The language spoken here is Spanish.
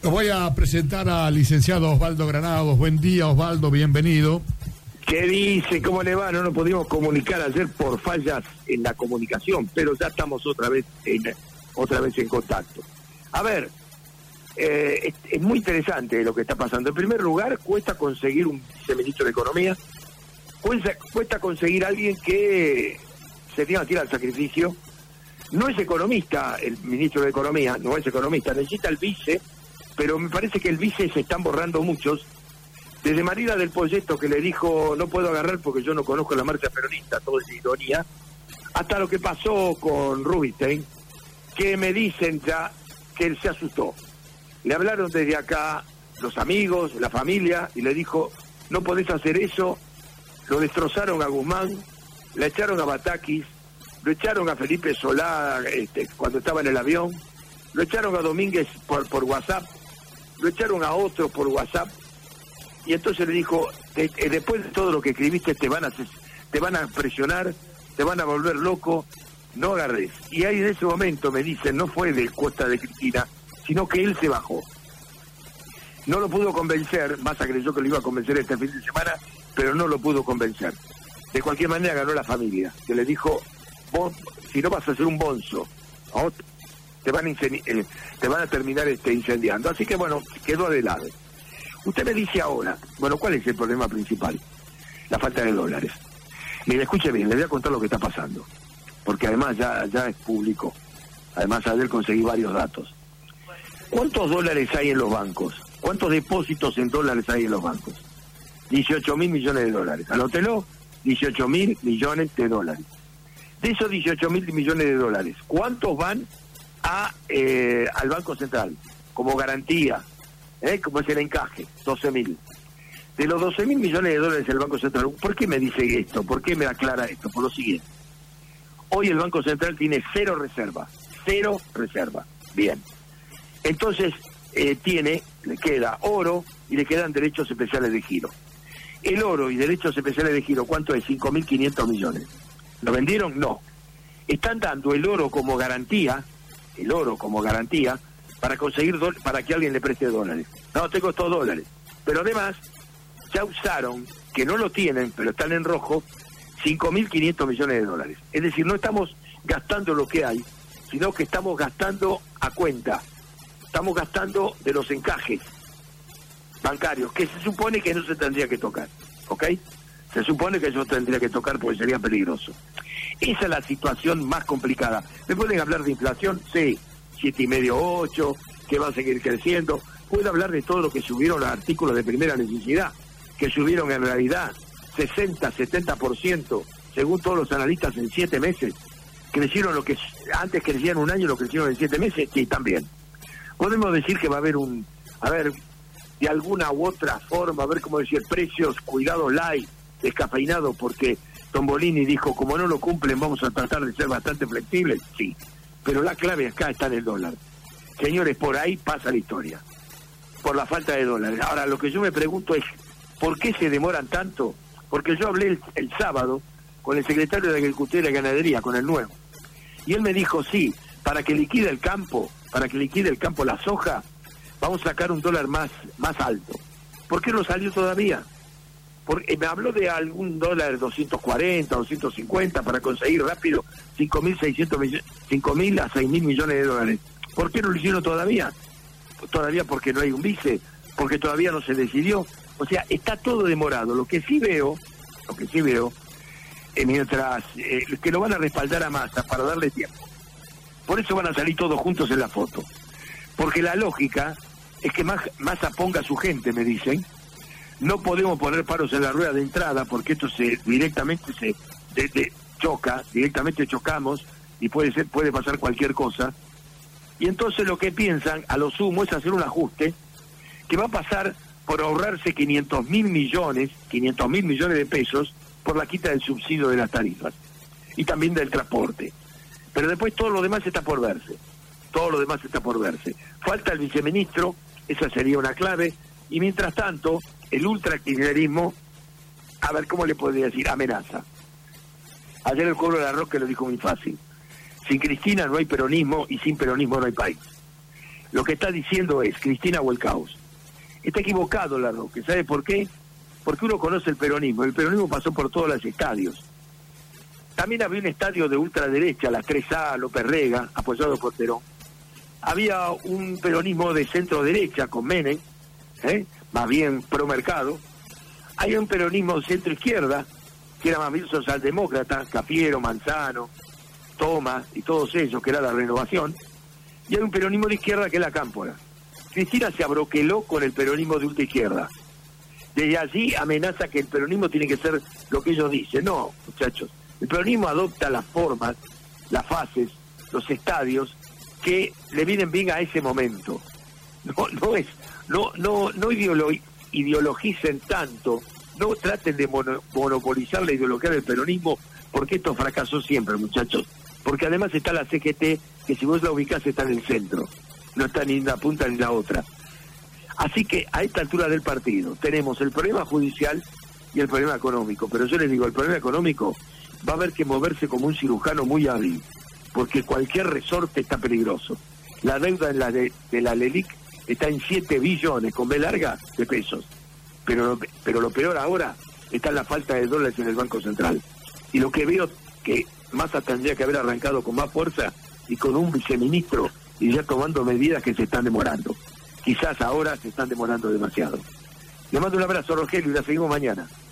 Los voy a presentar al licenciado Osvaldo Granados. Buen día, Osvaldo, bienvenido. ¿Qué dice? ¿Cómo le va? No nos pudimos comunicar ayer por fallas en la comunicación, pero ya estamos otra vez en contacto. A ver, es muy interesante lo que está pasando. En primer lugar, cuesta conseguir un viceministro de Economía, cuesta conseguir a alguien que se tenga que ir al sacrificio. No es economista el ministro de Economía, no es economista, necesita el vice, pero me parece que el vice se están borrando muchos. Desde Marina del Poyeto, que le dijo, no puedo agarrar porque yo no conozco la marcha peronista, todo es ironía, hasta lo que pasó con Rubinstein, que me dicen ya que él se asustó. Le hablaron desde acá los amigos, la familia, y le dijo, no podés hacer eso. Lo destrozaron a Guzmán, le echaron a Batakis, lo echaron a Felipe Solá cuando estaba en el avión, lo echaron a Domínguez por WhatsApp, lo echaron a otros por WhatsApp, y entonces le dijo, después de todo lo que escribiste te van a presionar, te van a volver loco, no agarres. Y ahí en ese momento me dicen, no fue de costa de Cristina, sino que él se bajó. No lo pudo convencer, Massa creyó que lo iba a convencer este fin de semana, pero no lo pudo convencer. De cualquier manera ganó la familia, que le dijo, vos, si no vas a ser un bonzo, te van a terminar incendiando. Así que bueno, quedó de lado. Usted me dice ahora, bueno, ¿cuál es el problema principal? La falta de dólares. Mire, escuche bien, le voy a contar lo que está pasando, porque además ya es público. Además ayer conseguí varios datos. ¿Cuántos dólares hay en los bancos? ¿Cuántos depósitos en dólares hay en los bancos? 18.000 millones de dólares. Anótelo, 18.000 millones de dólares. De esos 18.000 millones de dólares, ¿cuántos van al Banco Central como garantía? Como es el encaje, 12.000. De los 12.000 millones de dólares del Banco Central, ¿por qué me dice esto? ¿Por qué me aclara esto? Por lo siguiente. Hoy el Banco Central tiene cero reserva. Bien. Entonces, le queda oro y le quedan derechos especiales de giro. El oro y derechos especiales de giro, ¿cuánto es? 5.500 millones. ¿Lo vendieron? No. Están dando el oro como garantía, para conseguir para que alguien le preste dólares. No, tengo estos dólares. Pero además, ya usaron, que no lo tienen, pero están en rojo, 5.500 millones de dólares. Es decir, no estamos gastando lo que hay, sino que estamos gastando a cuenta. Estamos gastando de los encajes bancarios, que se supone que no se tendría que tocar, ¿ok? Se supone que eso tendría que tocar porque sería peligroso. Esa es la situación más complicada. ¿Me pueden hablar de inflación? Sí, 7,5, 8, que va a seguir creciendo. Puedo hablar de todo lo que subieron los artículos de primera necesidad, que subieron en realidad 60, 70%, según todos los analistas, en 7 meses. Crecieron lo que antes crecían un año, lo crecieron en 7 meses, sí, también. Podemos decir que va a haber de alguna u otra forma, como decir, precios, cuidado light, descafeinado, porque Tombolini dijo, como no lo cumplen, vamos a tratar de ser bastante flexibles, sí. Pero la clave acá está en el dólar. Señores, por ahí pasa la historia, por la falta de dólares. Ahora, lo que yo me pregunto es, ¿por qué se demoran tanto? Porque yo hablé el sábado con el secretario de Agricultura y Ganadería, con el nuevo, y él me dijo, sí, para que liquide el campo la soja, vamos a sacar un dólar más alto. ¿Por qué no salió todavía? Porque me habló de algún dólar 240, 250 para conseguir rápido 5.000 a 6.000 millones de dólares. ¿Por qué no lo hicieron todavía? Todavía porque no hay un vice, porque todavía no se decidió. O sea, está todo demorado. Lo que sí veo, mientras que lo van a respaldar a Massa para darle tiempo. Por eso van a salir todos juntos en la foto. Porque la lógica es que Massa ponga a su gente, me dicen. No podemos poner paros en la rueda de entrada porque esto directamente chocamos y puede pasar cualquier cosa. Y entonces lo que piensan, a lo sumo, es hacer un ajuste que va a pasar por ahorrarse 500.000 millones de pesos por la quita del subsidio de las tarifas y también del transporte. Pero después todo lo demás está por verse. Falta el viceministro, esa sería una clave, y mientras tanto, el ultrakirchnerismo, a ver, ¿cómo le podría decir? Amenaza. Ayer el Pueblo de la Roca lo dijo muy fácil. Sin Cristina no hay peronismo y sin peronismo no hay país. lo que está diciendo es Cristina o el caos. Está equivocado Larroque. ¿Sabe por qué? Porque uno conoce el peronismo pasó por todos los estadios. También había un estadio de ultraderecha, la 3A, López Rega, apoyado por Perón. Había un peronismo de centro derecha con Menem, más bien pro mercado. Hay un peronismo de centro izquierda, que era más bien socialdemócrata, Cafiero, Manzano, Tomás y todos ellos, que era la Renovación. Y hay un peronismo de izquierda que es la Cámpora. Cristina se abroqueló con el peronismo de ultraizquierda. Desde allí amenaza que el peronismo tiene que ser lo que ellos dicen. No, muchachos, el peronismo adopta las formas, las fases, los estadios que le vienen bien a ese momento. No ideologicen tanto, no traten de monopolizar la ideología del peronismo, porque esto fracasó siempre, muchachos. Porque además está la CGT, que si vos la ubicás está en el centro, no está ni en una punta ni en la otra. Así que a esta altura del partido tenemos el problema judicial y el problema económico, pero yo les digo, el problema económico va a haber que moverse como un cirujano muy hábil, porque cualquier resorte está peligroso. La deuda de la LELIC está en 7 billones, con B larga, de pesos. Pero lo peor ahora está en la falta de dólares en el Banco Central. Y lo que veo que Massa tendría que haber arrancado con más fuerza y con un viceministro y ya tomando medidas que se están demorando. Quizás ahora se están demorando demasiado. Le mando un abrazo, Rogelio, y la seguimos mañana.